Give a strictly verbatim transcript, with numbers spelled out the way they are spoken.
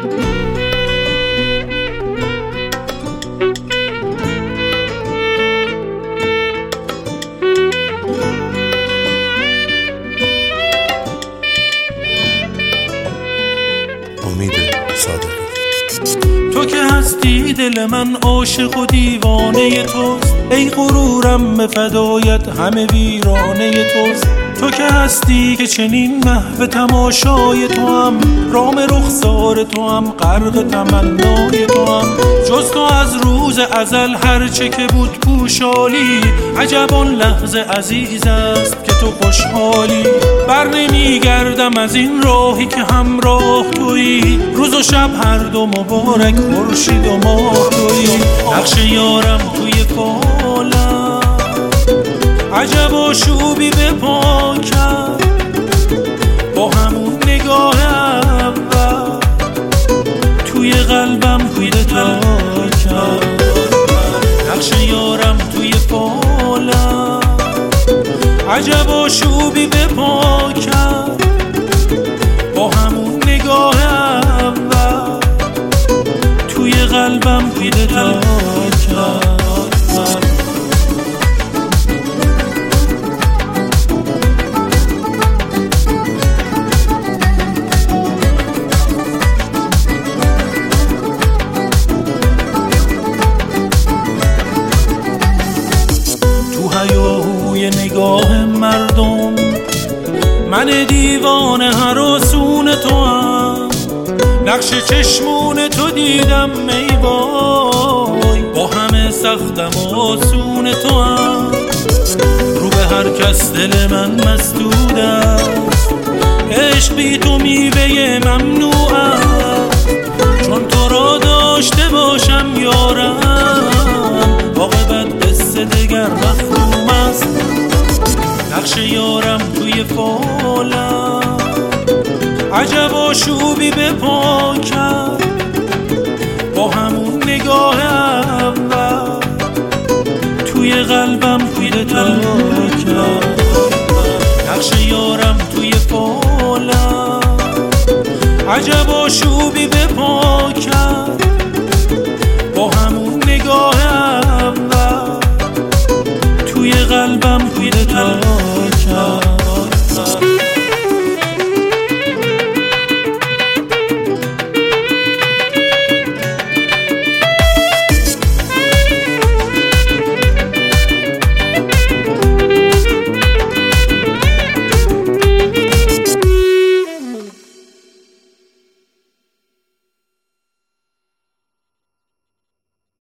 امید صادقی. تو که هستی دل من عاشق و دیوانه توست، ای غرورم به فدایت همه ویرانه توست. تو که هستی که چنین محو تماشای تو هم، رام رخسار تو هم غرق تمنای تو هم. جز تو از روز ازل هرچه که بود پوشالی، عجب آن لحظه عزیز است که تو خوشحالی. بر نمی گردم از این راهی که همراه تویی، روز و شب هر دو مبارک خورشید و ماه تویی. نقش یارم توی فالم عجب آشوبی به پا کرد، با همون نگاه اول توی قلبم پیدا کرد. نقش یارم توی فالم عجب آشوبی به پا کرد، با همون نگاه اول توی قلبم پیدا کرد. نگاه مردم من دیوانه هراسون تو هم، نقش چشمون تو دیدم ای وای، با همه سختم آسون تو هم. رو به هر کس دل من مسدود است، عشق بی تو میوه ممنوع است. چون تو را داشته باشم یارم، عاقبت قصه دگر مختوم است. نقش یارم توی فالم عجب آشوبی به پا کرد، با همون نگاه اول توی قلبم پیدا کرد. نقش یارم توی فالم عجب آشوبی به پا کرد، با همون نگاه اول توی قلبم پیدا کرد.